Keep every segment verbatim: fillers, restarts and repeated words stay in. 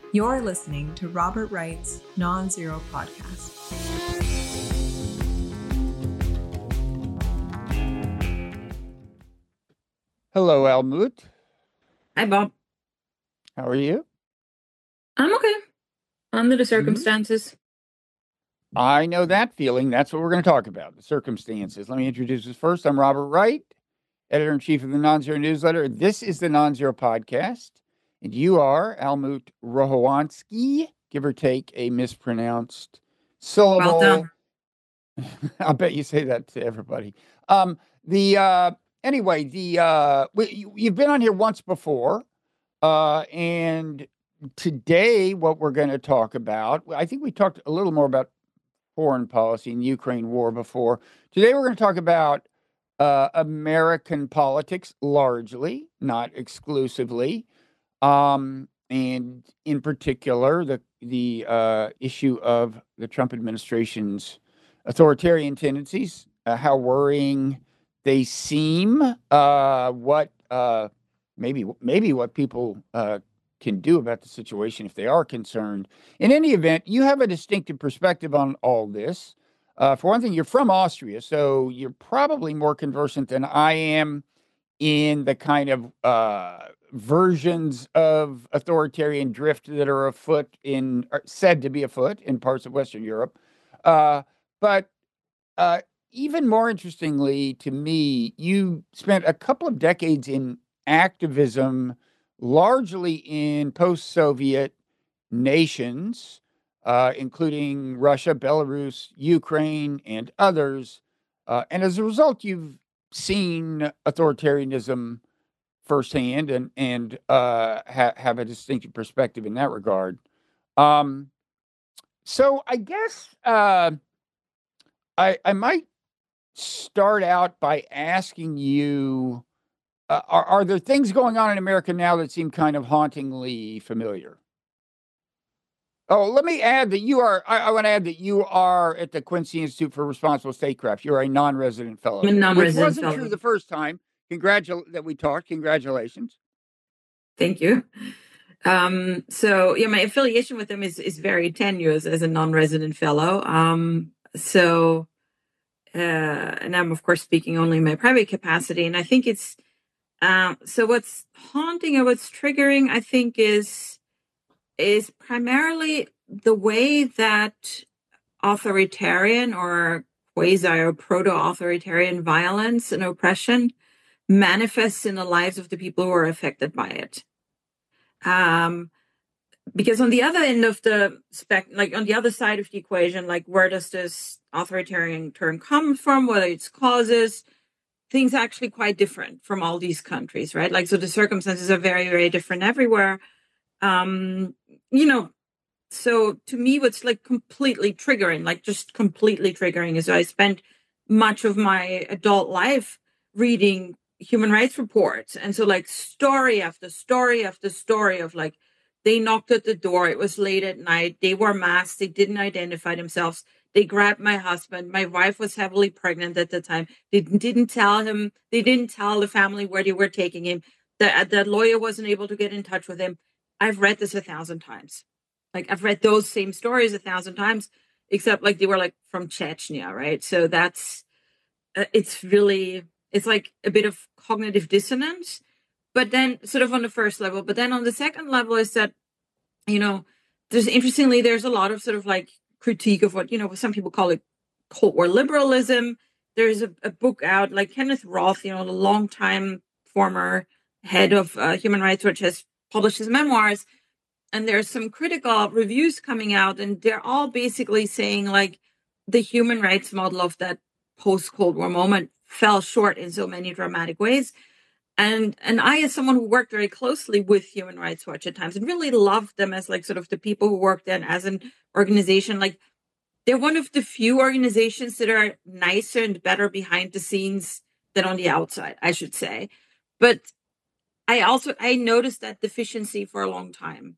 You're listening to Robert Wright's Non-Zero Podcast. Hello, Almut. Hi, Bob. How are you? I'm okay. Under the circumstances. I know that feeling. That's what we're going to talk about, the circumstances. Let me introduce us first. I'm Robert Wright, editor-in-chief of the Non-Zero Newsletter. This is the Non-Zero Podcast, and you are Almut Rohowansky, give or take a mispronounced syllable. Well done. I bet you say that to everybody. Um, the uh, anyway, the uh, we, you, you've been on here once before, uh, and today what we're going to talk about, I think we talked a little more about foreign policy and Ukraine war before. Today we're going to talk about uh, American politics largely, not exclusively, um, and in particular the the uh, issue of the Trump administration's authoritarian tendencies, uh, how worrying they seem, uh, what uh, maybe maybe what people uh, can do about the situation if they are concerned. In any event, you have a distinctive perspective on all this. Uh, for one thing, you're from Austria, so you're probably more conversant than I am in the kind of uh, versions of authoritarian drift that are afoot in, are said to be afoot in parts of Western Europe. Uh, but uh, even more interestingly to me, you spent a couple of decades in activism, largely in post-Soviet nations, uh, including Russia, Belarus, Ukraine, and others. Uh, and as a result, you've seen authoritarianism firsthand and and uh, ha- have a distinctive perspective in that regard. Um, so I guess uh, I I might start out by asking you: uh, are are there things going on in America now that seem kind of hauntingly familiar? Oh, let me add that you are, I, I want to add that you are at the Quincy Institute for Responsible Statecraft. You're a non-resident fellow. I'm a non-resident Which wasn't fellow. true the first time. Congratu- that we talked. Congratulations. Thank you. Um, so yeah, my affiliation with them is, is very tenuous as a non-resident fellow. Um, so, uh, and I'm of course speaking only in my private capacity. And I think it's, um, so what's haunting or what's triggering, I think is, is primarily the way that authoritarian or quasi or proto-authoritarian violence and oppression manifests in the lives of the people who are affected by it. Um, because on the other end of the spec, like on the other side of the equation, like where does this authoritarian term come from? What are its causes? Things are actually quite different from all these countries, right? Like, so the circumstances are very, very different everywhere. Um, you know, so to me, what's like completely triggering, like just completely triggering is I spent much of my adult life reading human rights reports. And so like story after story after story of like, they knocked at the door. It was late at night. They were masked. They didn't identify themselves. They grabbed my husband. My wife was heavily pregnant at the time. They didn't tell him. They didn't tell the family where they were taking him. The, the lawyer wasn't able to get in touch with him. I've read this a thousand times. Like I've read those same stories a thousand times, except like they were like from Chechnya, right? So that's, uh, it's really, it's like a bit of cognitive dissonance, but then sort of on the first level, but then on the second level is that, you know, there's interestingly, there's a lot of sort of like critique of what, you know, some people call it Cold War liberalism. There's a, a book out like Kenneth Roth, you know, the longtime former head of uh, Human Rights Watch has published his memoirs. And there's some critical reviews coming out, and they're all basically saying like the human rights model of that post-Cold War moment fell short in so many dramatic ways. And and I, as someone who worked very closely with Human Rights Watch at times and really loved them as like sort of the people who worked there as an organization, like they're one of the few organizations that are nicer and better behind the scenes than on the outside, I should say. But I also, I noticed that deficiency for a long time.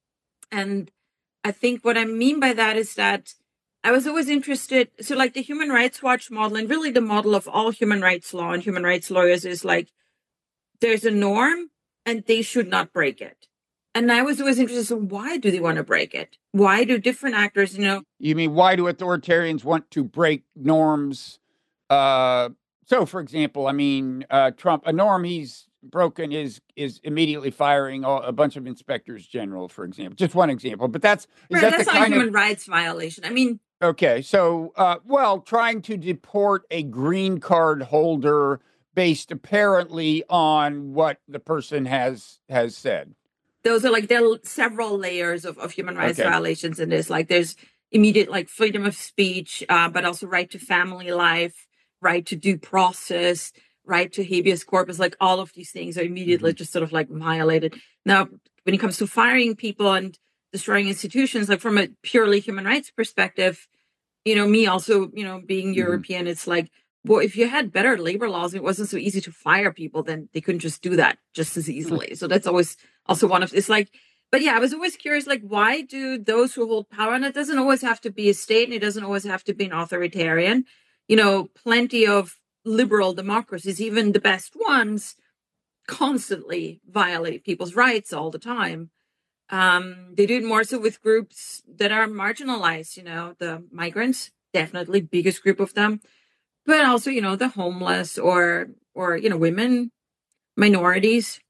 And I think what I mean by that is that I was always interested. So like the Human Rights Watch model and really the model of all human rights law and human rights lawyers is like, there's a norm and they should not break it. And I was always interested in why do they want to break it? Why do different actors, you know? You mean why do authoritarians want to break norms? Uh, so, for example, I mean, uh, Trump, a norm he's broken is is immediately firing all, a bunch of inspectors general, for example. Just one example, but that's is Right, that that's the not a kind human of rights violation. I mean, okay? So, uh, well, trying to deport a green card holder based apparently on what the person has has said. those are like there are several layers of, of human rights Okay. violations in this. Like there's immediate like freedom of speech, uh, but also right to family life, right to due process, right to habeas corpus. Like all of these things are immediately Mhm. just sort of like violated. Now, when it comes to firing people and destroying institutions, like from a purely human rights perspective, you know, me also, you know, being Mhm. European, it's like, well, if you had better labor laws, it wasn't so easy to fire people, then they couldn't just do that just as easily. So that's always also one of it's like, but yeah, I was always curious, like, why do those who hold power, and it doesn't always have to be a state, and it doesn't always have to be an authoritarian, you know, plenty of liberal democracies, even the best ones, constantly violate people's rights all the time. Um, they do it more so with groups that are marginalized, you know, the migrants, definitely biggest group of them, but also, you know, the homeless or or you know, women, minorities.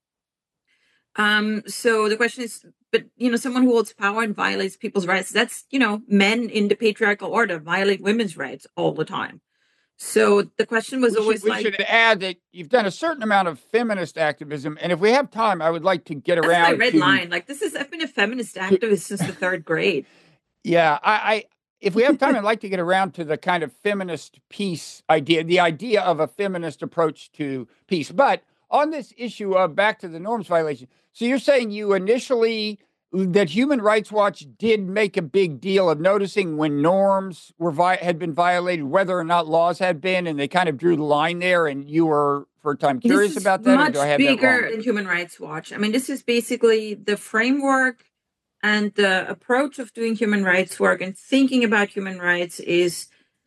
Um, so the question is, but you know, someone who holds power and violates people's rights, that's, you know, men in the patriarchal order violate women's rights all the time. So the question was We should always we like, should add that you've done a certain amount of feminist activism, and if we have time, I would like to get that's my around red to, line. Like this is I've been a feminist to activist since the third grade. yeah, I, I if we have time, I'd like to get around to the kind of feminist peace idea, the idea of a feminist approach to peace. But on this issue of back to the norms violation, so you're saying you initially that Human Rights Watch did make a big deal of noticing when norms were vi- had been violated, whether or not laws had been, and they kind of drew the line there, and you were for a time This curious is about that, or do I much have that bigger wrong? than Human Rights Watch. I mean, this is basically the framework and the approach of doing human rights work and thinking about human rights is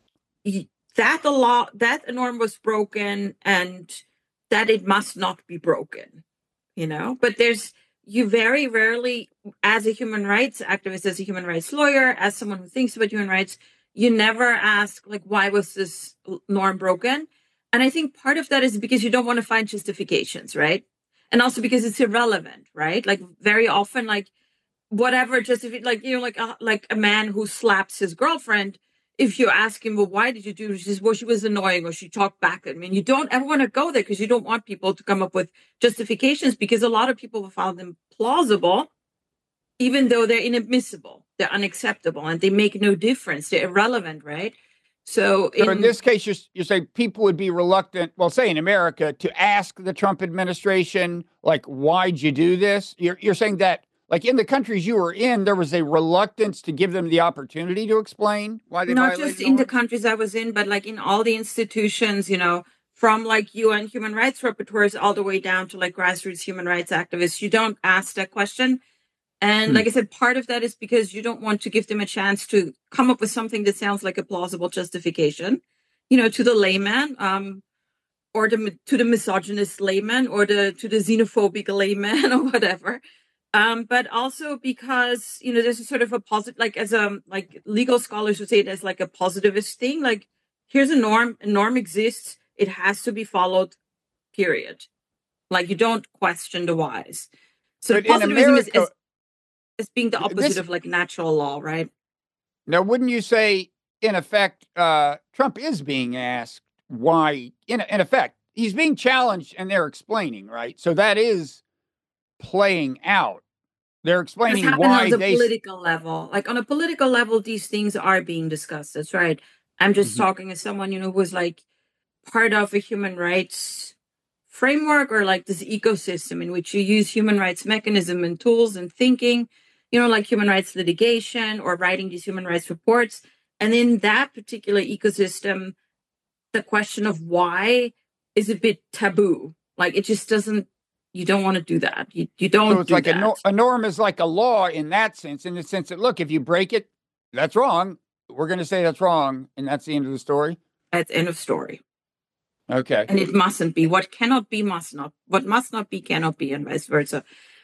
that the law, that a norm was broken and that it must not be broken, you know? But there's, you very rarely, as a human rights activist, as a human rights lawyer, as someone who thinks about human rights, you never ask, like, why was this norm broken? And I think part of that is because you don't want to find justifications, right? And also because it's irrelevant, right? Like, very often, like, whatever, just if it, like, you know, like a, like a man who slaps his girlfriend, if you ask him, well, why did you do this? She says, well, she was annoying or she talked back at me. And you don't ever want to go there because you don't want people to come up with justifications because a lot of people will find them plausible, even though they're inadmissible, they're unacceptable, and they make no difference. They're irrelevant, right? So So in in this case, you're, you're saying people would be reluctant, well, say in America, to ask the Trump administration, like, why'd you do this? You're, you're saying that, like, in the countries you were in, there was a reluctance to give them the opportunity to explain why they not just violated in the norms? countries I was in, but like in all the institutions, you know, from like U N human rights rapporteurs all the way down to like grassroots human rights activists. You don't ask that question. And Hmm. like I said, part of that is because you don't want to give them a chance to come up with something that sounds like a plausible justification, you know, to the layman, um, or the to the misogynist layman, or the to the xenophobic layman, or whatever. Um, but also because, you know, there's a sort of a positive, like as a like legal scholars would say it as like a positivist thing. Like here's a norm, a norm exists, it has to be followed. Period. Like you don't question the whys. So But in positivism is, America, is as being the opposite this of like natural law, right? now, wouldn't you say, in effect, uh, Trump is being asked why, in, in effect, he's being challenged and they're explaining, right? So that is playing out. They're This explaining happened on why the they. political level. Like on a political level, these things are being discussed. That's right. I'm just Mhm. talking as someone, you know, who was like part of a human rights framework or like this ecosystem in which you use human rights mechanism and tools and thinking, you know, like human rights litigation or writing these human rights reports. And in that particular ecosystem, the question of why is a bit taboo. Like it just doesn't, you don't want to do that. You, you So don't it's do like a, that. nor- a norm is like a law in that sense, in the sense that, look, if you break it, that's wrong. We're going to say that's wrong. And that's the end of the story. That's end of story. Okay. And it mustn't be. What cannot be must not. What must not be cannot be, and vice versa.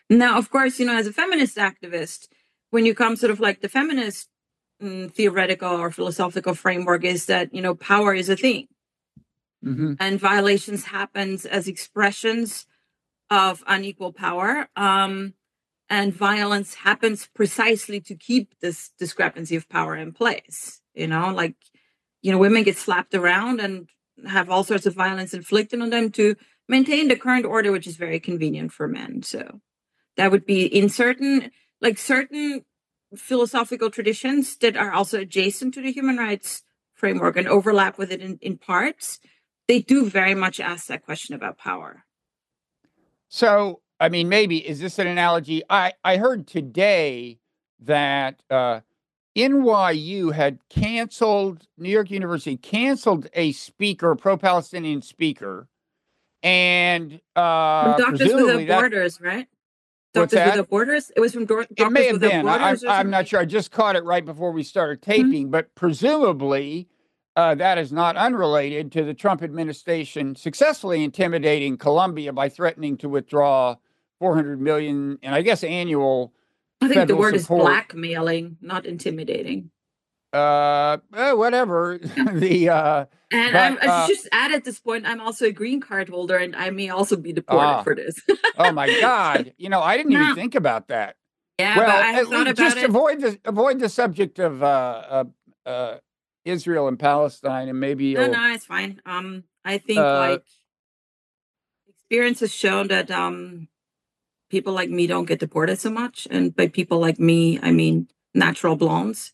Now, of course, you know, as a feminist activist, when you come sort of like the feminist mm, theoretical or philosophical framework is that, you know, power is a thing. Mm-hmm. And violations happens as expressions of unequal power. Um, and violence happens precisely to keep this discrepancy of power in place. You know, like, you know, women get slapped around and have all sorts of violence inflicted on them to maintain the current order, which is very convenient for men. So that would be in certain, like certain philosophical traditions that are also adjacent to the human rights framework and overlap with it in, in parts. They do very much ask that question about power. So, I mean, maybe is this an analogy? I, I heard today that uh, N Y U had canceled, New York University canceled a speaker, a pro-Palestinian speaker, and From uh, Doctors presumably Without that, Borders, right? what's Doctors that? Without Borders? It was from Do- It may Doctors have Without been. I, Borders or I'm something? not sure. I just caught it right before we started taping, but presumably uh, that is not unrelated to the Trump administration successfully intimidating Colombia by threatening to withdraw four hundred million and I guess annual I think the federal word is support. blackmailing, not intimidating. Uh, eh, whatever the uh, And but I'm, I uh, should just add at this point, I'm also a green card holder, and I may also be deported ah, for this. oh my God! You know, I didn't even No, think about that. yeah, but Well, I have at thought least about just it. avoid the avoid the subject of uh, uh, uh, Israel and Palestine, and maybe No, you'll. no, it's fine. Um, I think Uh, like experience has shown that um people like me don't get deported so much, and by people like me, I mean natural blondes.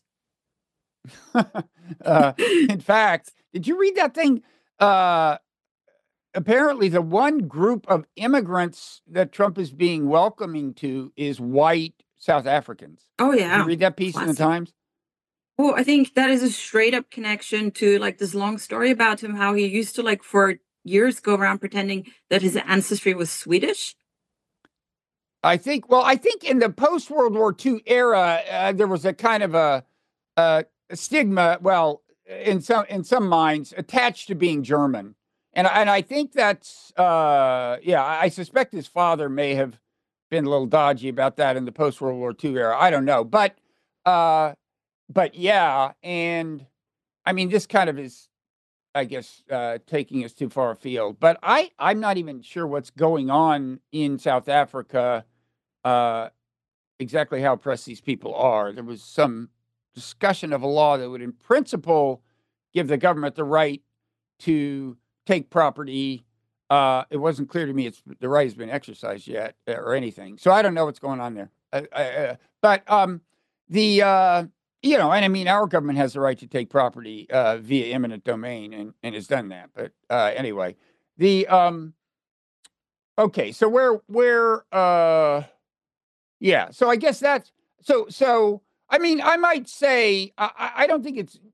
uh, in fact, did you read that thing? Uh, apparently, the one group of immigrants that Trump is being welcoming to is white South Africans. Oh Did you yeah, read that piece in the classic. Times? Well, I think that is a straight up connection to like this long story about him, how he used to like for years go around pretending that his ancestry was Swedish. I think. Well, I think in the post World War Two era, uh, there was a kind of a, a stigma. Well, in some in some minds, attached to being German, and and I think that's uh, yeah. I suspect his father may have been a little dodgy about that in the post World War Two era. I don't know, but uh, but yeah, and I mean, this kind of is, I guess, uh, taking us too far afield. But I I'm not even sure what's going on in South Africa. Uh, exactly how oppressed these people are. There was some discussion of a law that would, in principle, give the government the right to take property. Uh, it wasn't clear to me it's the right has been exercised yet uh, or anything. So I don't know what's going on there. Uh, uh, but um, the uh, you know, and I mean, our government has the right to take property uh, via eminent domain, and and has done that. But uh, anyway, the um, okay, so where where uh yeah, so I guess that's so. So I mean, I might say I, I don't think it's.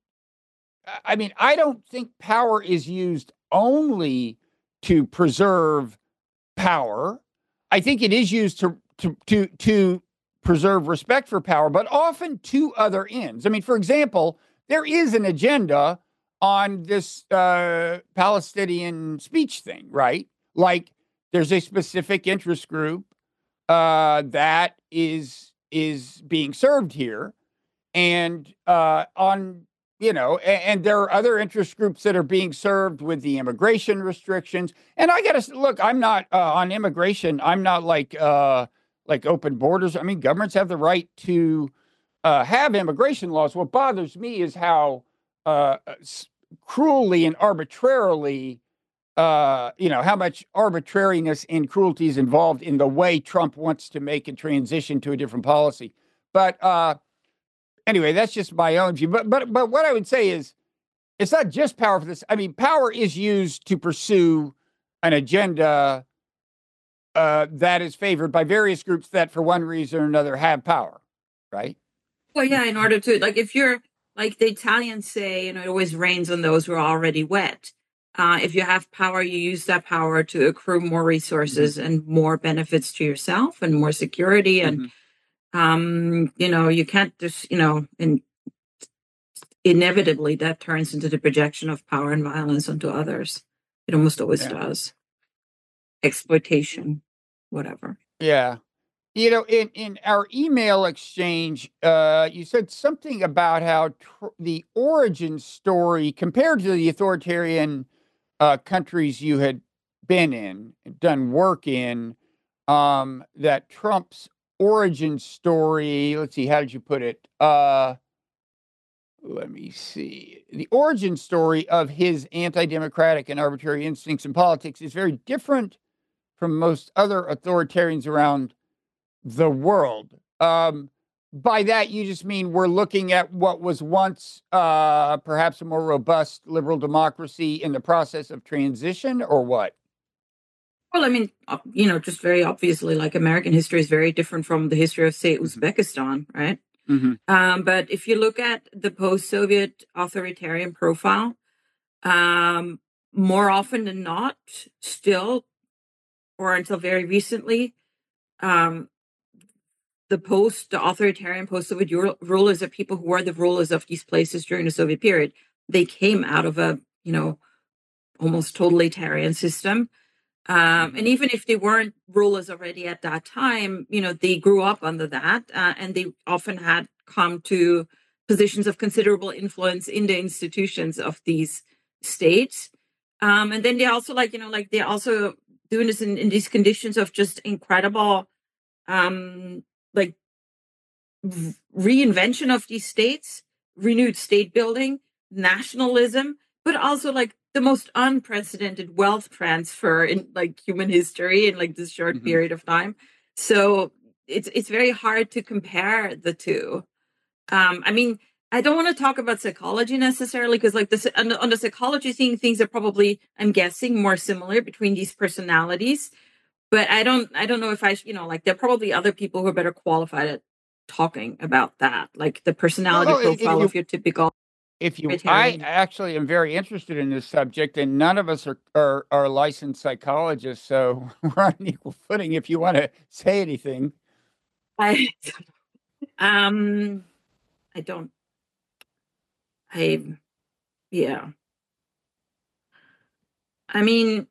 I mean, I don't think power is used only to preserve power. I think it is used to to to to preserve respect for power, but often to other ends. I mean, for example, there is an agenda on this uh, Palestinian speech thing, right? Like, there's a specific interest group uh, that is is being served here, and uh, on you know, and, and there are other interest groups that are being served with the immigration restrictions. And I got to look. I'm not uh, on immigration. I'm not like uh, like open borders. I mean, governments have the right to uh, have immigration laws. What bothers me is how uh, cruelly and arbitrarily uh, you know, how much arbitrariness and cruelty is involved in the way Trump wants to make a transition to a different policy. But uh, anyway, that's just my own view. But but but what I would say is, it's not just power for this. I mean, power is used to pursue an agenda uh, that is favored by various groups that, for one reason or another, have power, right? Well, yeah, in order to like, if you're like the Italians say, you know, it always rains on those who are already wet. Uh, if you have power, you use that power to accrue more resources Mm-hmm. and more benefits to yourself and more security. And, Mm-hmm. um, you know, you can't just, you know, and inevitably that turns into the projection of power and violence onto others. It almost always Yeah. does. Exploitation, whatever. Yeah. You know, in, in our email exchange, uh, you said something about how tr- the origin story compared to the authoritarian uh, countries you had been in, done work in, um, that Trump's origin story, let's see, how did you put it? Uh, let me see. The origin story of his anti democratic and arbitrary instincts in politics is very different from most other authoritarians around the world. Um, by that, you just mean we're looking at what was once uh, perhaps a more robust liberal democracy in the process of transition, or what? Well, I mean, uh, you know, just very obviously, like American history is very different from the history of, say, Mm-hmm. Uzbekistan, right? Mm-hmm. Um, but if you look at the post-Soviet authoritarian profile, um, more often than not, still, or until very recently, um, the post, the authoritarian post-Soviet rulers are people who were the rulers of these places during the Soviet period. They came out of a, you know, almost totalitarian system. Um, Mm-hmm. and even if they weren't rulers already at that time, you know, they grew up under that, uh, and they often had come to positions of considerable influence in the institutions of these states. Um, and then they also, like, you know, like they're also doing this in, in these conditions of just incredible, um, like reinvention of these states, renewed state building, nationalism, but also like the most unprecedented wealth transfer in like human history in like this short Mm-hmm. period of time. So it's it's very hard to compare the two. Um, I mean, I don't want to talk about psychology necessarily because like this on the, on the psychology thing, things are probably, I'm guessing, more similar between these personalities. But I don't I don't know if I, you know, like there are probably other people who are better qualified at talking about that, like the Well, personality oh, if profile you of your typical if you, I vegetarian. actually am very interested in this subject, and none of us are are, are licensed psychologists, so we're on equal footing. If you want to say anything, I um I don't I yeah. I mean,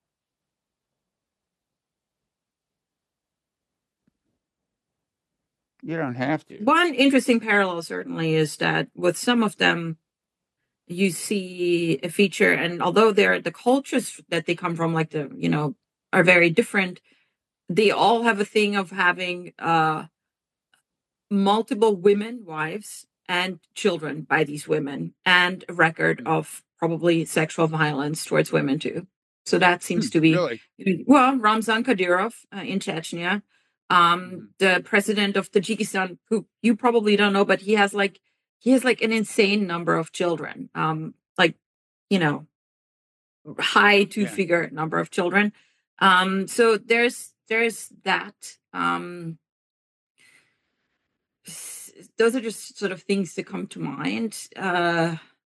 you don't have to. one interesting parallel certainly is that with some of them you see a feature, and although they're the cultures that they come from, like the, you know, are very different, they all have a thing of having uh multiple women wives and children by these women, and a record Mm. of probably sexual violence towards women too. So that Hmm, seems to be, really? well, Ramzan Kadyrov uh, in Chechnya, um, Mm-hmm. the president of Tajikistan, who you probably don't know, but he has like he has like an insane number of children, um, like, you know, high two Yeah. figure number of children. Um, so there's there's that. Um, those are just sort of things that come to mind. Uh,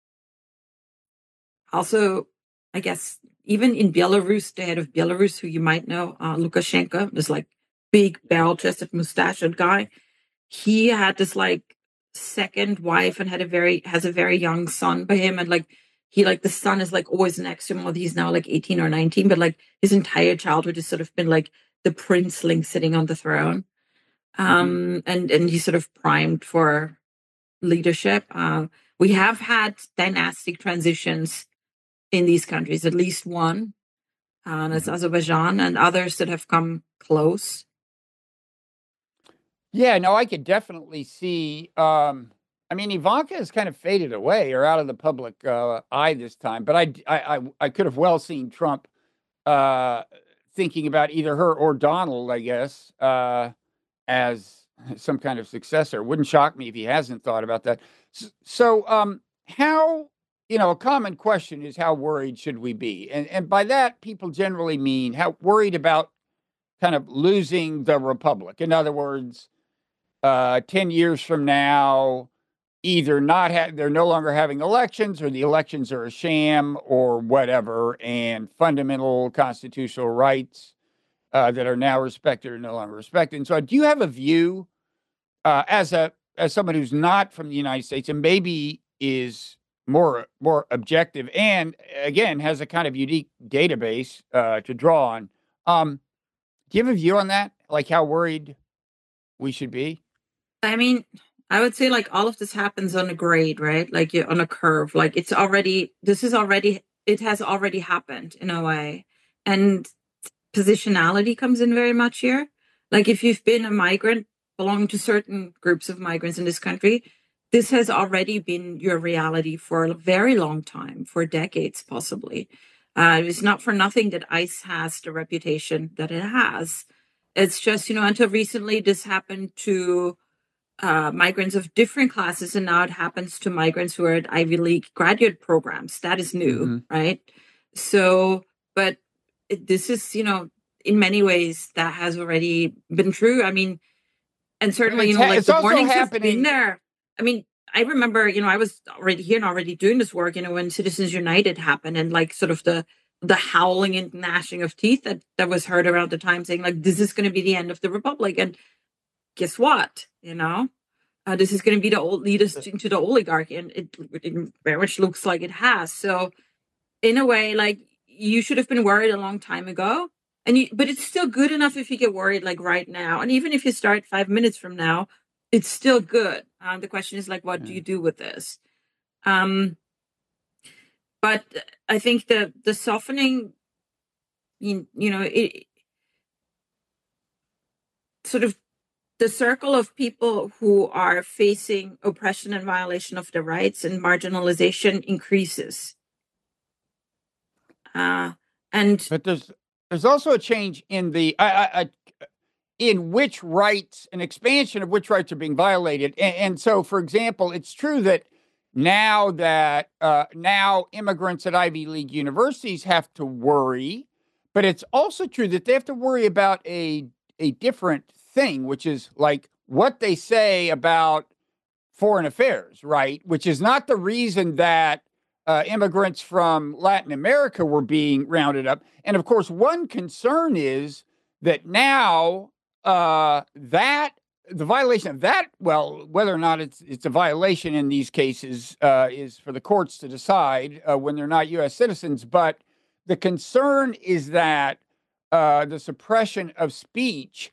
also, I guess even in Belarus, the head of Belarus, who you might know, uh, Lukashenko, this like big barrel chested mustachioed guy, he had this like second wife and had a very has a very young son by him, and like he like the son is like always next to him. Well, he's now like eighteen or nineteen, but like his entire childhood has sort of been like the princeling sitting on the throne. Mm-hmm. Um, and and he's sort of primed for leadership. Uh, we have had dynastic transitions in these countries, at least one, uh, that's Mm-hmm. Azerbaijan, and others that have come close. Yeah, no, I could definitely see. Um, I mean, Ivanka has kind of faded away or out of the public uh, eye this time, but I, I, I, I could have well seen Trump uh, thinking about either her or Donald, I guess, uh, as some kind of successor. Wouldn't shock me if he hasn't thought about that. S- So, um, how, you know, a common question is how worried should we be? And and by that, people generally mean how worried about kind of losing the republic. In other words, uh, ten years from now, either not have they're no longer having elections, or the elections are a sham, or whatever, and fundamental constitutional rights uh, that are now respected are no longer respected. And so, do you have a view uh, as a as someone who's not from the United States and maybe is more more objective, and again has a kind of unique database uh, to draw on? Um, do you have a view on that? Like how worried? we should be? I mean, I would say like all of this happens on a grade, right? Like you're on a curve. Like it's already, this is already, it has already happened in a way. And positionality comes in very much here. Like if you've been a migrant, belonging to certain groups of migrants in this country, this has already been your reality for a very long time, for decades possibly. Uh, it's not for nothing that ICE has the reputation that it has. It's just, you know, until recently, this happened to uh, migrants of different classes, and now it happens to migrants who are at Ivy League graduate programs. That is new, Mm-hmm. right? So, but it, this is, you know, in many ways that has already been true. I mean, and certainly, you know, ha- like it's the also warnings have happening- been there. I mean, I remember, you know, I was already here and already doing this work, you know, when Citizens United happened, and like sort of the the howling and gnashing of teeth that, that was heard around the time, saying like, this is going to be the end of the republic. And guess what? You know, uh, this is going to be the old lead us into the oligarchy, and it, it very much looks like it has. So, in a way, like you should have been worried a long time ago, and you, but it's still good enough if you get worried like right now, and even if you start five minutes from now, it's still good. Um, the question is like, what do you do with this? Um, but I think the the softening, you, you know, it sort of the circle of people who are facing oppression and violation of their rights and marginalization increases. Uh, and But there's there's also a change in the I, I, I, in which rights, an expansion of which rights are being violated. And, and so, for example, it's true that now that uh, now immigrants at Ivy League universities have to worry, but it's also true that they have to worry about a a different thing, which is like what they say about foreign affairs, right? Which is not the reason that uh, immigrants from Latin America were being rounded up. And of course, one concern is that now uh, that the violation of that, well, whether or not it's it's a violation in these cases uh, is for the courts to decide uh, when they're not U S citizens. But the concern is that uh, the suppression of speech,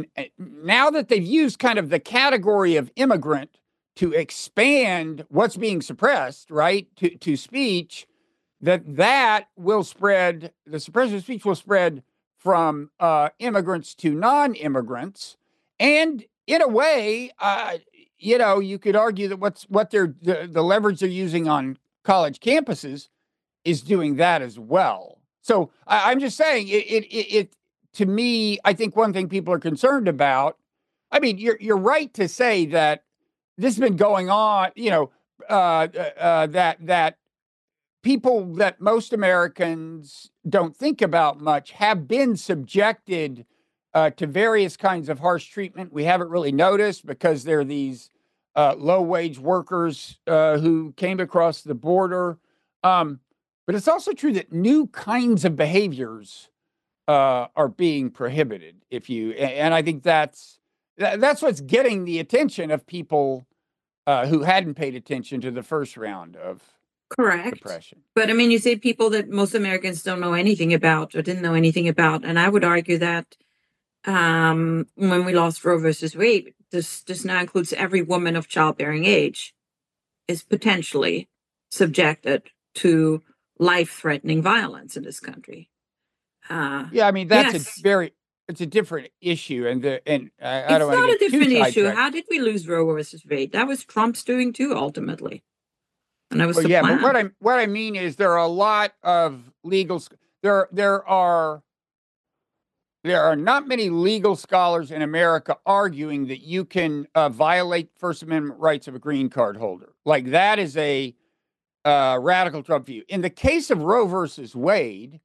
now that they've used kind of the category of immigrant to expand what's being suppressed, right, to, to speech, that that will spread, the suppression of speech will spread from uh, immigrants to non-immigrants. And in a way, uh, you know, you could argue that what's what they're the, the leverage they're using on college campuses is doing that as well. So I, I'm just saying, it, it, it, it to me, I think one thing people are concerned about. I mean, you're you're right to say that this has been going on. You know, uh, uh, that that people that most Americans don't think about much have been subjected uh, to various kinds of harsh treatment. We haven't really noticed because there are these uh, low-wage workers uh, who came across the border. Um, but it's also true that new kinds of behaviors uh, are being prohibited. If you and I think that's that's what's getting the attention of people uh, who hadn't paid attention to the first round of correct. suppression. But I mean, you say people that most Americans don't know anything about or didn't know anything about, and I would argue that um, when we lost Roe versus Wade, this this now includes every woman of childbearing age is potentially subjected to life-threatening violence in this country. Uh, Yeah, I mean that's yes. a very it's a different issue, and the and I, I It's don't want not to a get too different issue. sidetracked. How did we lose Roe versus Wade? That was Trump's doing too, ultimately. And that was Well, the yeah, plan. but what I what I mean is there are a lot of legal sc- there there are there are not many legal scholars in America arguing that you can uh, violate First Amendment rights of a green card holder. Like that is a uh, radical Trump view. In the case of Roe versus Wade,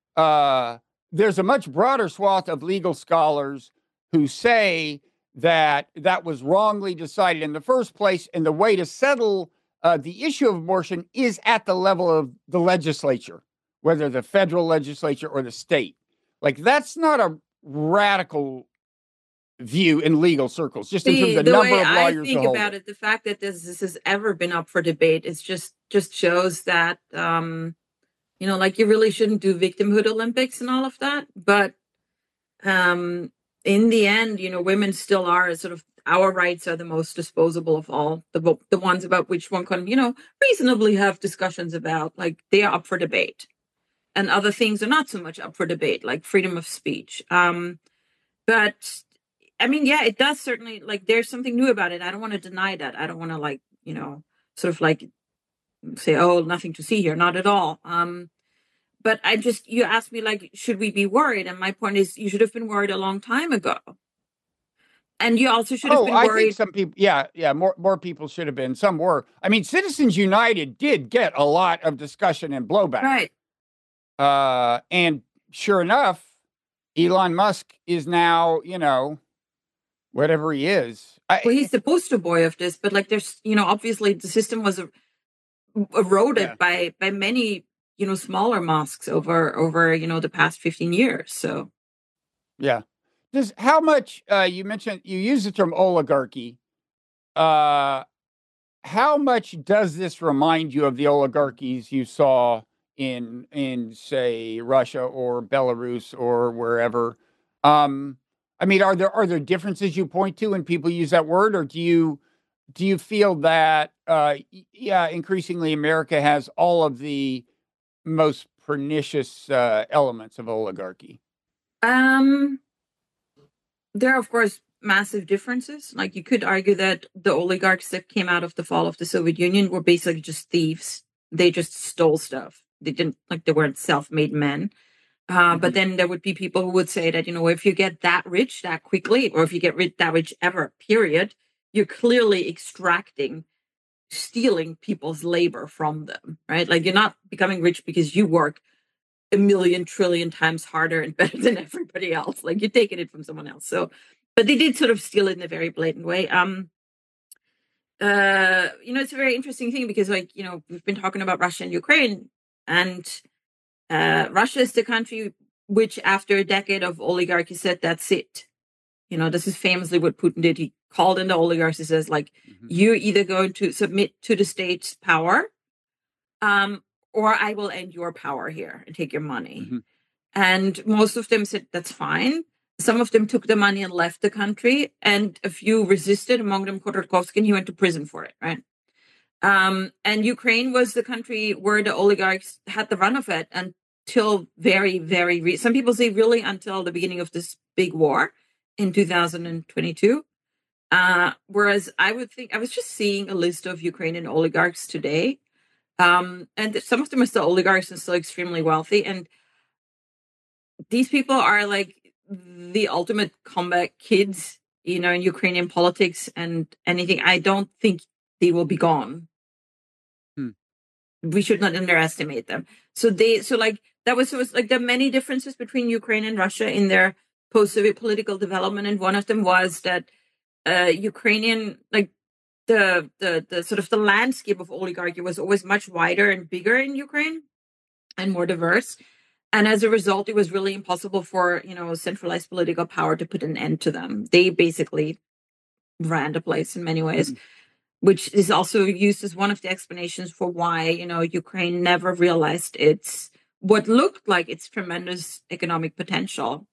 uh, there's a much broader swath of legal scholars who say that that was wrongly decided in the first place, and the way to settle uh, the issue of abortion is at the level of the legislature, whether the federal legislature or the state. Like that's not a radical view in legal circles, just in terms The, of the number way of I lawyers think who hold about it. it, the fact that this, this has ever been up for debate is just just shows that um, you know, like you really shouldn't do victimhood Olympics and all of that. But um, in the end, you know, women still are sort of, our rights are the most disposable of all, the the ones about which one can, you know, reasonably have discussions about, like they are up for debate. And other things are not so much up for debate, like freedom of speech. Um, but I mean, yeah, it does certainly, like, there's something new about it. I don't want to deny that. I don't want to, like, you know, sort of like say, oh, nothing to see here. Not at all. Um, but I just, you asked me, like, should we be worried? And my point is, you should have been worried a long time ago. And you also should have Oh, been I worried. think some people, yeah, yeah, more more people should have been. Some were. I mean, Citizens United did get a lot of discussion and blowback. Right. Uh, and sure enough, Elon Musk is now, you know, whatever he is. I, Well, he's the poster boy of this, but like, there's, you know, obviously the system was er- eroded Yeah. by by many, you know, smaller mosques over over you know the past fifteen years. So yeah. Does how much uh, you mentioned you use the term oligarchy? Uh, how much does this remind you of the oligarchies you saw in in say Russia or Belarus or wherever? Um, I mean, are there are there differences you point to when people use that word, or do you do you feel that uh, y- yeah, increasingly America has all of the most pernicious uh, elements of oligarchy? um there are, of course, massive differences. Like, you could argue that the oligarchs that came out of the fall of the Soviet Union were basically just thieves. They just stole stuff. They didn't, like, they weren't self-made men. Uh, but Mhm. then there would be people who would say that, you know, if you get that rich that quickly, or if you get rich that rich ever, period, you're clearly extracting, stealing people's labor from them, right? Like, you're not becoming rich because you work a million trillion times harder and better than everybody else. Like, you're taking it from someone else. So, but they did sort of steal it in a very blatant way. Um, uh, you know, it's a very interesting thing because, like, you know, we've been talking about Russia and Ukraine, and uh, Russia is the country which, after a decade of oligarchy, said, that's it. You know, this is famously what Putin did. He called in the oligarchs. He says, like, Mhm. you're either going to submit to the state's power, um, or I will end your power here and take your money. Mhm. And most of them said, that's fine. Some of them took the money and left the country, and a few resisted, among them Khodorkovsky, and he went to prison for it, right? Um, and Ukraine was the country where the oligarchs had the run of it until very, very, re- some people say really until the beginning of this big war in two thousand twenty-two. Uh, whereas I would think, I was just seeing a list of Ukrainian oligarchs today. Um, and some of them are still oligarchs and still extremely wealthy. And these people are like the ultimate comeback kids, you know, in Ukrainian politics and anything. I don't think they will be gone. Hmm. We should not underestimate them. So they, so like that was, so it's like there are many differences between Ukraine and Russia in their post-Soviet political development, and one of them was that uh, Ukrainian, like the the the sort of the landscape of oligarchy was always much wider and bigger in Ukraine and more diverse. And as a result, it was really impossible for, you know, centralized political power to put an end to them. They basically ran the place in many ways, Mhm. which is also used as one of the explanations for why, you know, Ukraine never realized its, what looked like its tremendous economic potential.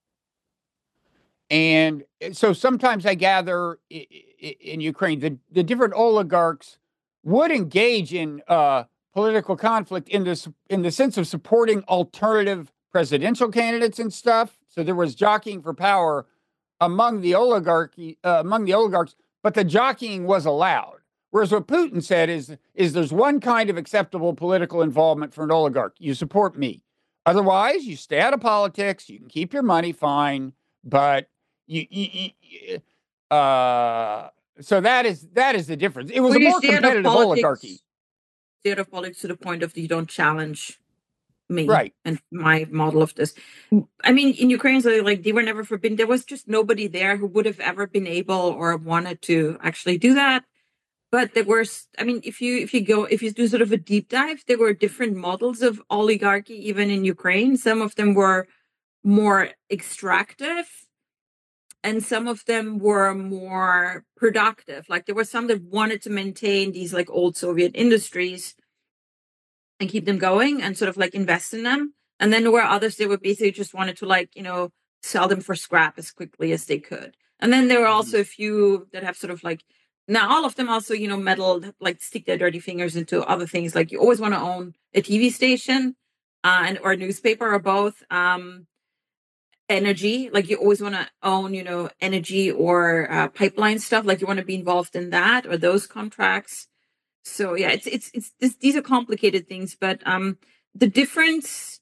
And uh, so sometimes I gather i- i- in Ukraine, the, the different oligarchs would engage in uh, political conflict in this in the sense of supporting alternative presidential candidates and stuff. So there was jockeying for power among the oligarchy uh, among the oligarchs, but the jockeying was allowed. Whereas what Putin said is is there's one kind of acceptable political involvement for an oligarch. You support me. Otherwise, you stay out of politics. You can keep your money, fine, but you, you, you uh, so that is that is the difference. It was Well, a you more stay out of competitive oligarchy, politics, stay out of politics to the point of you don't challenge me right? and my model of this. I mean, in Ukraine, so like they were never forbidden. There was just nobody there who would have ever been able or wanted to actually do that. But there were, I mean, if you if you go if you do sort of a deep dive, there were different models of oligarchy even in Ukraine. Some of them were more extractive, and some of them were more productive. Like there were some that wanted to maintain these like old Soviet industries and keep them going and sort of like invest in them. And then there were others that were basically just wanted to like, you know, sell them for scrap as quickly as they could. And then there are also a few that have sort of like, now all of them also, you know, meddle, like stick their dirty fingers into other things. Like you always want to own a T V station uh, and or a newspaper or both. Um, energy, like you always want to own, you know, energy or uh, pipeline stuff. Like you want to be involved in that or those contracts. So yeah, it's it's it's this, these are complicated things, but um, the difference,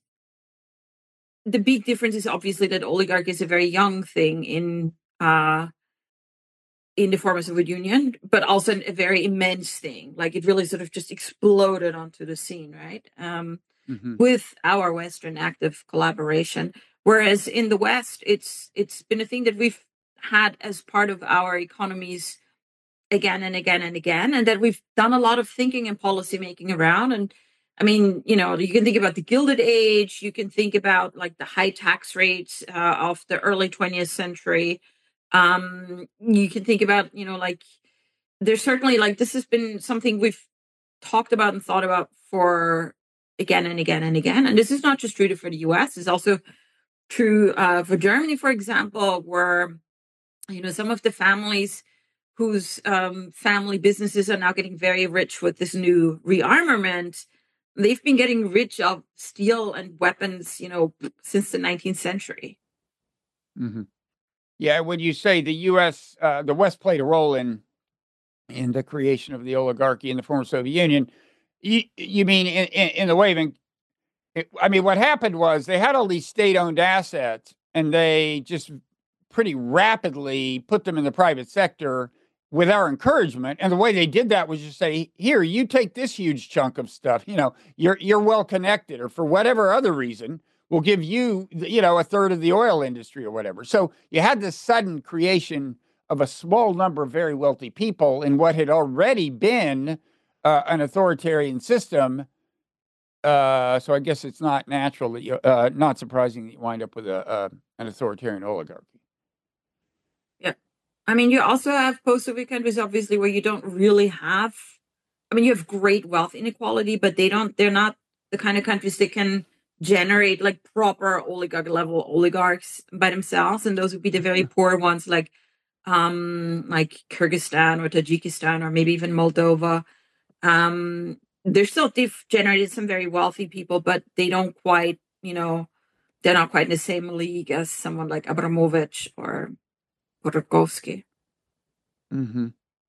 the big difference is obviously that oligarchy is a very young thing in uh in the former Soviet Union, but also a very immense thing. Like it really sort of just exploded onto the scene, right? Um, mm-hmm. With our Western active collaboration. Whereas in the West, it's it's been a thing that we've had as part of our economies again and again and again, and that we've done a lot of thinking and policy making around. And I mean, you know, you can think about the Gilded Age, you can think about like the high tax rates uh, of the early twentieth century. Um, you can think about, you know, like there's certainly like this has been something we've talked about and thought about for again and again and again. And this is not just true for the U S, it's also true uh, for Germany, for example, where, you know, some of the families whose um, family businesses are now getting very rich with this new rearmament, they've been getting rich of steel and weapons, you know, since the nineteenth century. Mm-hmm. Yeah, when you say the U S, uh, the West played a role in in the creation of the oligarchy in the former Soviet Union, you, you mean in, in, in the way of, it, I mean, what happened was they had all these state-owned assets, and they just pretty rapidly put them in the private sector with our encouragement. And the way they did that was just say, here, you take this huge chunk of stuff, you know, you're you're well connected, or for whatever other reason, we'll give you, you know, a third of the oil industry or whatever. So you had this sudden creation of a small number of very wealthy people in what had already been uh, an authoritarian system. Uh, so I guess it's not natural that you, uh, not surprising that you wind up with a uh, an authoritarian oligarchy. Yeah, I mean, you also have post-Soviet countries, obviously, where you don't really have. I mean, you have great wealth inequality, but they don't. They're not the kind of countries that can generate like proper oligarch level oligarchs by themselves, and those would be the very poor ones, like um, like Kyrgyzstan or Tajikistan or maybe even Moldova. Um, they're still they've generated some very wealthy people, but they don't quite, you know, they're not quite in the same league as someone like Abramovich or Khodorkovsky. Mm-hmm.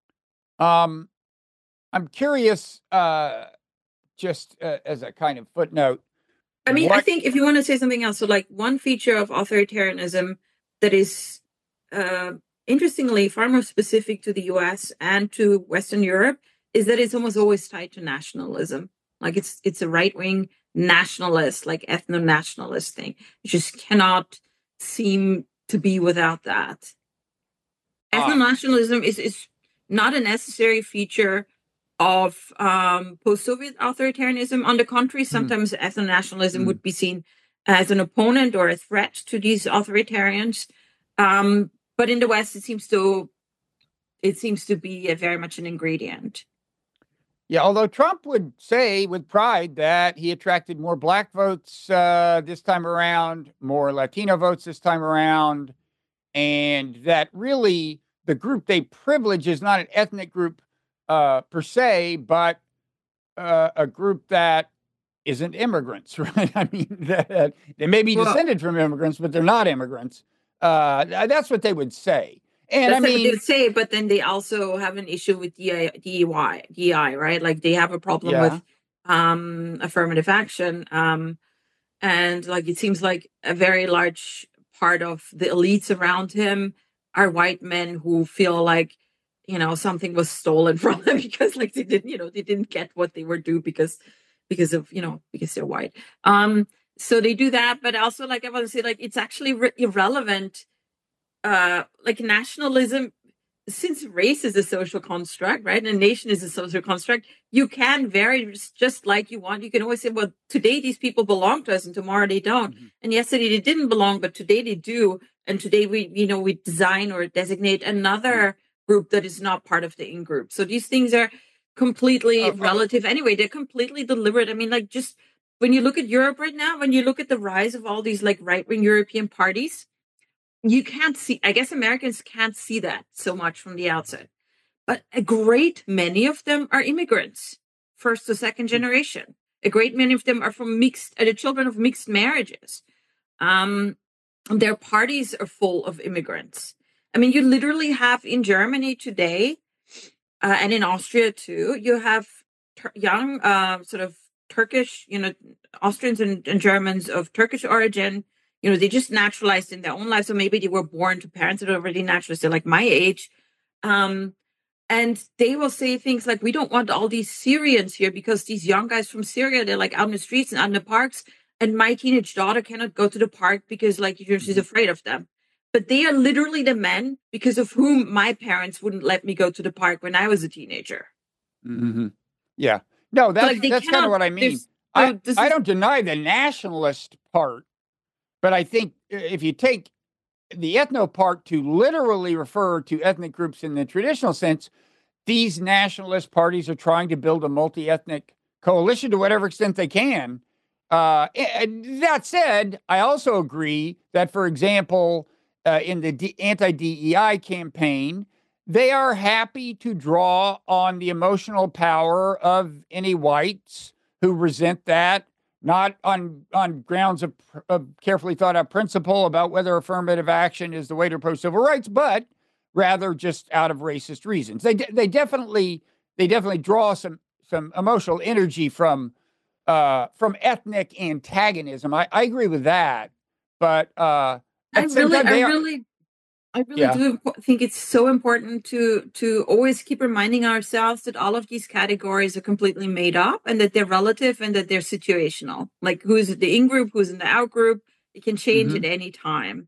Um, I'm curious, uh, just uh, as a kind of footnote. I mean, what... I think if you want to say something else, so like one feature of authoritarianism that is uh, interestingly far more specific to the U S and to Western Europe is that it's almost always tied to nationalism. Like it's it's a right-wing nationalist, like ethno-nationalist thing. You just cannot seem to be without that. Ah. Ethno-nationalism is, is not a necessary feature of um, post-Soviet authoritarianism. On the contrary, sometimes mm. ethno-nationalism mm. would be seen as an opponent or a threat to these authoritarians. Um, but in the West, it seems to it seems to be a very much an ingredient. Yeah, although Trump would say with pride that he attracted more black votes uh, this time around, more Latino votes this time around, and that really the group they privilege is not an ethnic group uh, per se, but uh, a group that isn't immigrants, right? I mean, that, they may be well, descended from immigrants, but they're not immigrants. Uh, that's what they would say. And That's I mean, what they would say, but then they also have an issue with D I, D E Y, D E I, right? Like they have a problem yeah. with um, affirmative action. Um, and like it seems like a very large part of the elites around him are white men who feel like, you know, something was stolen from them because like they didn't, you know, they didn't get what they were due because, because of, you know, because they're white. Um, so they do that, but also like I want to say, like, it's actually re- irrelevant. Uh, like nationalism, since race is a social construct, right? And a nation is a social construct, you can vary just like you want. You can always say, well, today these people belong to us and tomorrow they don't. Mm-hmm. And yesterday they didn't belong, but today they do. And today we, you know, we design or designate another mm-hmm. group that is not part of the in-group. So these things are completely uh, relative. Uh, anyway, they're completely deliberate. I mean, like just when you look at Europe right now, when you look at the rise of all these like right-wing European parties, you can't see, I guess Americans can't see that so much from the outside. But a great many of them are immigrants, first or second generation. A great many of them are from mixed, uh, the children of mixed marriages. Um, their parties are full of immigrants. I mean, you literally have in Germany today, uh, and in Austria too, you have tur- young, uh, sort of Turkish, you know, Austrians and, and Germans of Turkish origin. You know, they just naturalized in their own life. So maybe they were born to parents that are already naturalized. They're like my age. Um, and they will say things like, we don't want all these Syrians here because these young guys from Syria, they're like out in the streets and out in the parks. And my teenage daughter cannot go to the park because like she's afraid of them. But they are literally the men because of whom my parents wouldn't let me go to the park when I was a teenager. Mm-hmm. Yeah. No, that's, like that's kind of what I mean. I, I is, don't deny the nationalist part, but I think if you take the ethno part to literally refer to ethnic groups in the traditional sense, these nationalist parties are trying to build a multi-ethnic coalition to whatever extent they can. Uh, that said, I also agree that, for example, uh, in the D- anti-D E I campaign, they are happy to draw on the emotional power of any whites who resent that, not on on grounds of, of carefully thought out principle about whether affirmative action is the way to approach civil rights, but rather just out of racist reasons. They de- they definitely they definitely draw some some emotional energy from uh, from ethnic antagonism. I, I agree with that, but uh, at I the same really, time, I they are. really, I really Yeah. do think it's so important to to always keep reminding ourselves that all of these categories are completely made up and that they're relative and that they're situational. Like who's in the in group, who's in the out group, it can change Mm-hmm. at any time.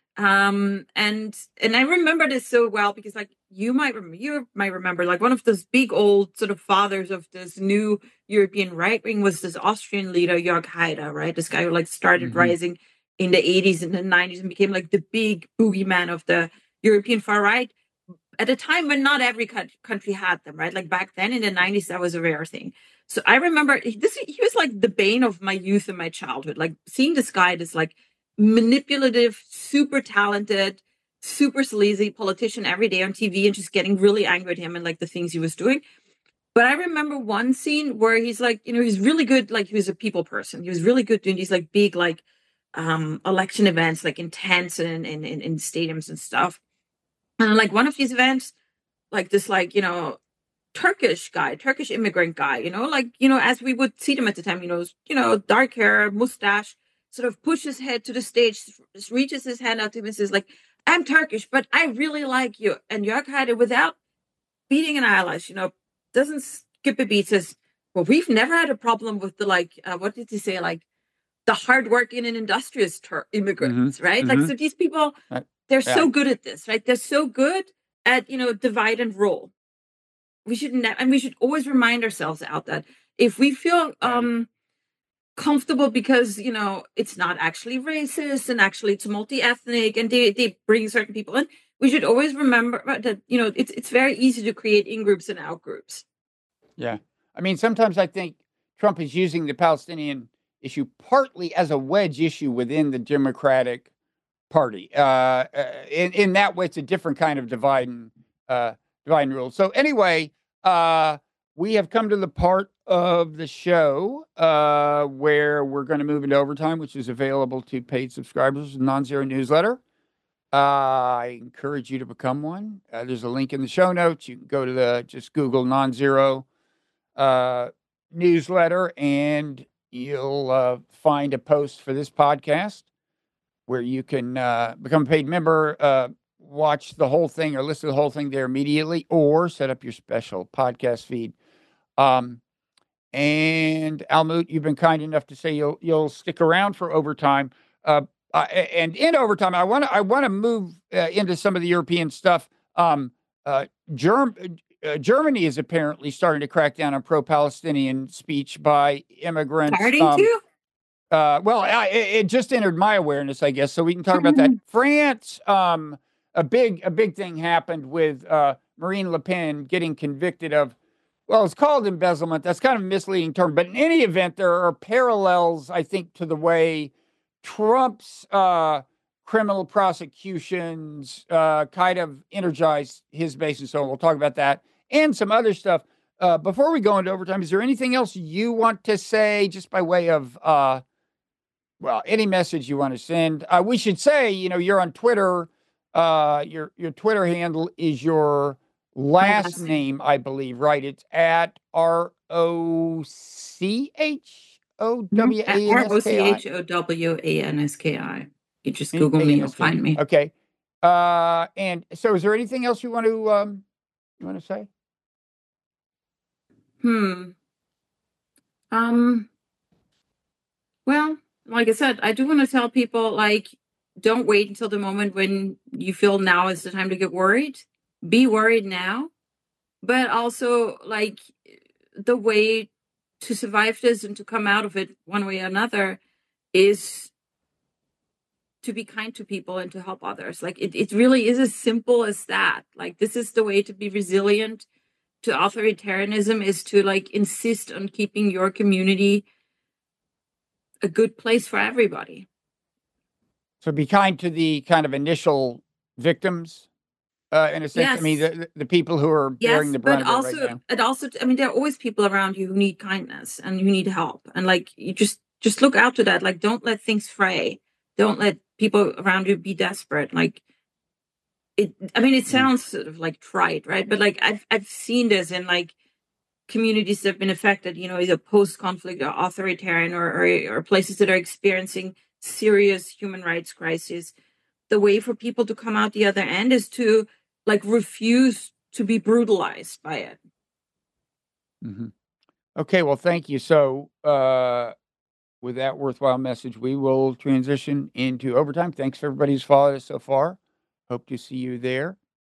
Um, and and I remember this so well because like you might remember, you might remember like one of those big old sort of fathers of this new European right wing was this Austrian leader Jörg Haider, right? This guy who like started Mm-hmm. rising in the eighties and the nineties and became like the big boogeyman of the European far right at a time when not every country had them, right? Like back then in the nineties, that was a rare thing. So I remember this, he was like the bane of my youth and my childhood, like seeing this guy, this like manipulative, super talented, super sleazy politician every day on T V and just getting really angry at him and like the things he was doing. But I remember one scene where he's like, you know, he's really good, like he was a people person. He was really good doing these like big, like um election events, like intense and in, in, in stadiums and stuff. And like one of these events, like this, like, you know, Turkish guy, Turkish immigrant guy, you know, like, you know, as we would see them at the time, you know, you know, dark hair, mustache, sort of pushes his head to the stage, reaches his hand out to him and says, like, I'm Turkish, but I really like you. And Jörg Haider, without beating an eyelash, you know, doesn't skip a beat, says, well, we've never had a problem with the, like, uh, what did he say? Like, the hardworking and industrious tur- immigrants, Mm-hmm. right? Mm-hmm. Like, so these people, Right. they're Yeah. so good at this, right? They're so good at, you know, divide and rule. We should ne- and we should always remind ourselves out that if we feel um comfortable because you know it's not actually racist and actually it's multi-ethnic and they, they bring certain people in, we should always remember that you know it's it's very easy to create in groups and out groups. Yeah. I mean, sometimes I think Trump is using the Palestinian issue partly as a wedge issue within the Democratic Party. Uh, uh, in in that way, it's a different kind of divide and uh, divide and rule. So anyway, uh, we have come to the part of the show uh, where we're going to move into overtime, which is available to paid subscribers of Non-Zero newsletter. Uh, I encourage you to become one. Uh, there's a link in the show notes. You can go to the just Google Non-Zero uh, newsletter, and you'll uh, find a post for this podcast where you can uh, become a paid member, uh, watch the whole thing or listen to the whole thing there immediately, or set up your special podcast feed. Um, and Almut, you've been kind enough to say you'll you'll stick around for overtime. Uh, uh, and in overtime, I want to I want to move uh, into some of the European stuff. Um, uh, Germ- uh, Germany is apparently starting to crack down on pro-Palestinian speech by immigrants. Starting Um, to uh, well, I, it just entered my awareness, I guess, so we can talk about that. France, um, a big a big thing happened with uh, Marine Le Pen getting convicted of. Well, it's called embezzlement. That's kind of a misleading term, but in any event, there are parallels, I think, to the way Trump's uh, criminal prosecutions uh, kind of energized his base and so on. We'll talk about that and some other stuff. Uh, before we go into overtime, is there anything else you want to say just by way of, uh, well, any message you want to send? Uh, we should say, you know, you're on Twitter. Uh, your your Twitter handle is your last name, I believe, right? It's at R O C H O W A N R O S C K I. H O W A N S K I. You just Google me, you'll find me. Okay. Uh, and so is there anything else you want to um, you want to say? Hmm. Um. Well, like I said, I do want to tell people, like, don't wait until the moment when you feel now is the time to get worried. Be worried now. But also, like, the way to survive this and to come out of it one way or another is to be kind to people and to help others. Like, it, it really is as simple as that. Like, this is the way to be resilient to authoritarianism, is to, like, insist on keeping your community a good place for everybody. So be kind to the kind of initial victims, uh, in a sense. Yes. I mean, the, the people who are Yes, bearing the brunt but of it also, right now. it also, I mean, there are always people around you who need kindness and who need help. And like, you just, just look out to that. Like, don't let things fray. Don't let people around you be desperate. Like, it, I mean, it sounds sort of like trite, right? But like, I've, I've seen this in like communities that have been affected, you know, either post-conflict or authoritarian, or, or, or places that are experiencing serious human rights crises. The way for people to come out the other end is to like refuse to be brutalized by it. Mm-hmm. Okay, well, thank you. So, uh, with that worthwhile message, we will transition into overtime. Thanks for everybody who's followed us so far. Hope to see you there.